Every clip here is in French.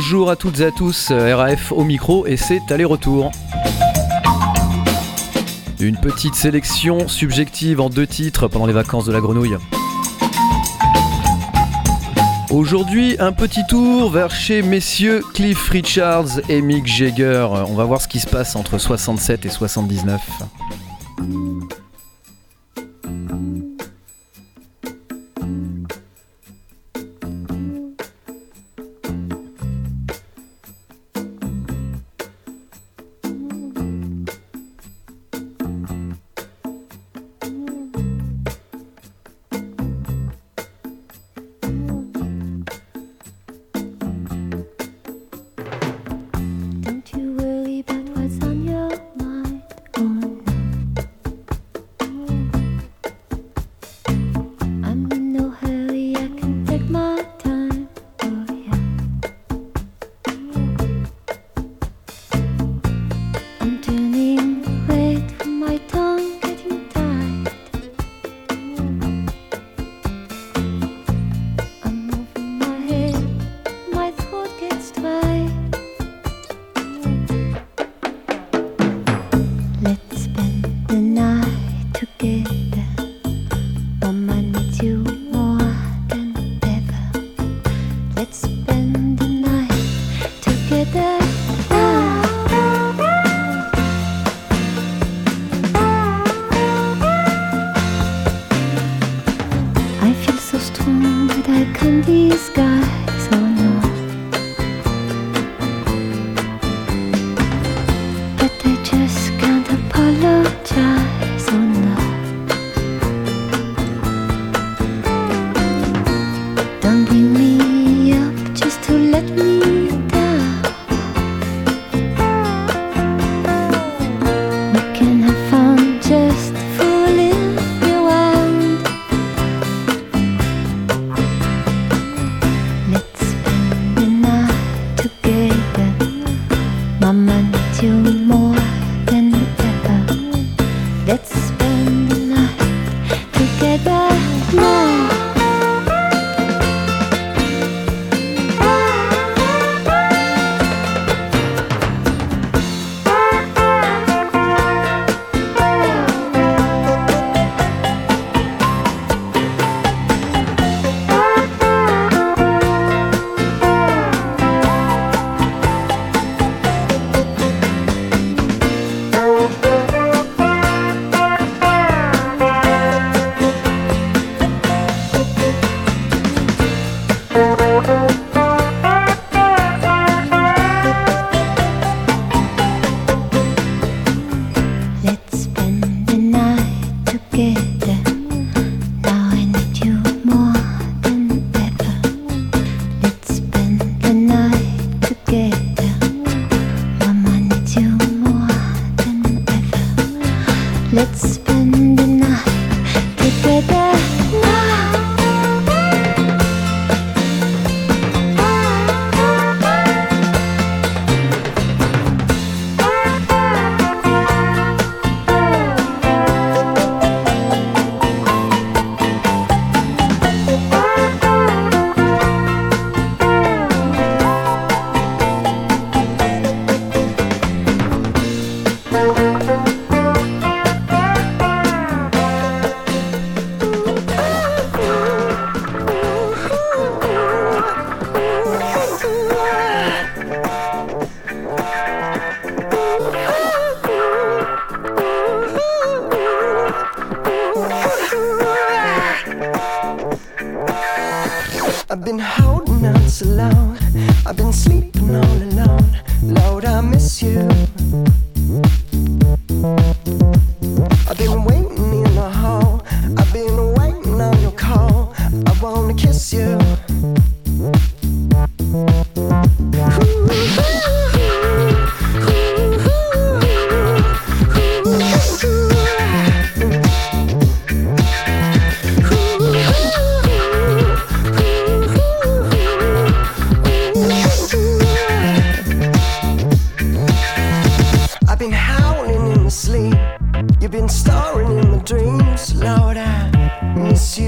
Bonjour à toutes et à tous, RAF au micro et c'est aller-retour. Une petite sélection subjective en 2 titres pendant les vacances de la grenouille. Aujourd'hui, un petit tour vers chez messieurs Cliff Richards et Mick Jagger. On va voir ce qui se passe entre 67 et 79.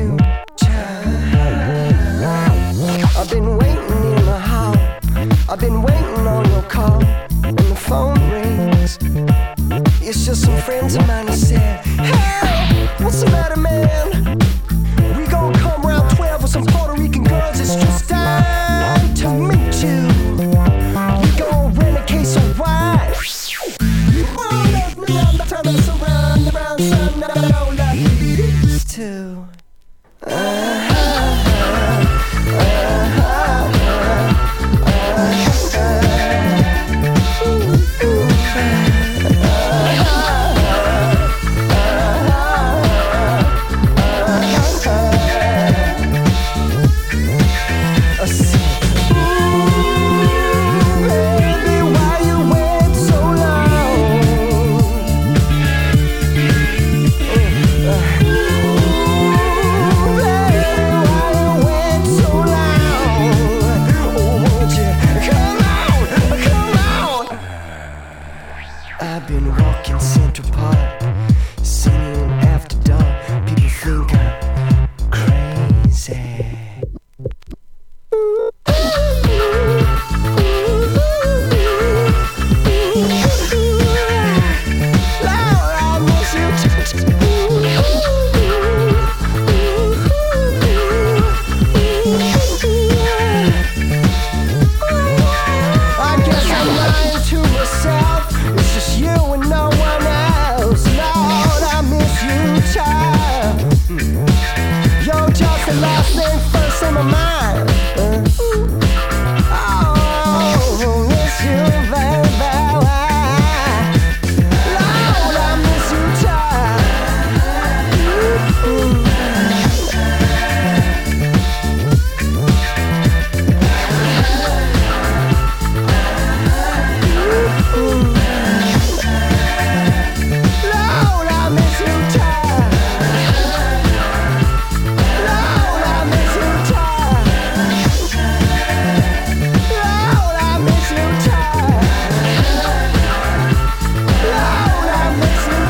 I've been it's just some friends of mine. He said, hey, what's the matter, man? We gon' come around 12 with some Puerto Rican girls. It's just time to meet you. We gon' rent a case of wine. Turn us around, around, son, like we used to. I've been walking Central Park, singing after dark. People think I'm crazy. Lord, I miss you. I guess I'm lying to myself. It's just you and no one else. Lord, I miss you, child. You're just the last name first in my mind. Oh, miss you, baby. Lord, I miss you, child. Lord, I miss you, child. Lord, I miss you, child. Lord, I miss you, child. Lord, I miss you,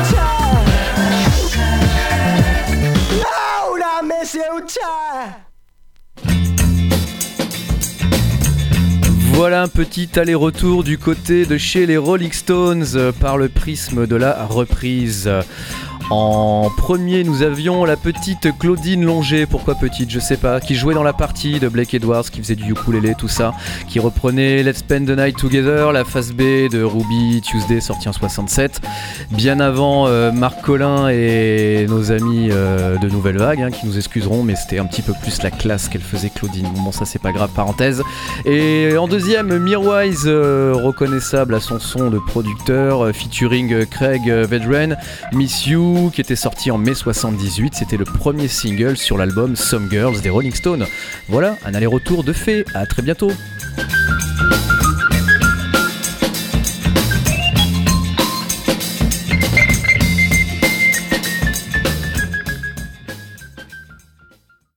child. Lord, I miss you, child. Voilà un petit aller-retour du côté de chez les Rolling Stones par le prisme de la reprise. En premier, nous avions la petite Claudine Longer, pourquoi petite, je sais pas, qui jouait dans la partie de Blake Edwards, qui faisait du ukulélé, tout ça, qui reprenait Let's Spend the Night Together, la phase B de Ruby Tuesday, sortie en 67. Bien avant, Marc Collin et nos amis de Nouvelle Vague, hein, qui nous excuseront, mais c'était un petit peu plus la classe qu'elle faisait, Claudine. Bon, ça c'est pas grave, parenthèse. Et en deuxième, Mirwise, reconnaissable à son son de producteur, featuring Craig Vedren, Miss You, qui était sorti en mai 78. C'était le premier single sur l'album Some Girls des Rolling Stones. Voilà, un aller-retour de fait. À très bientôt.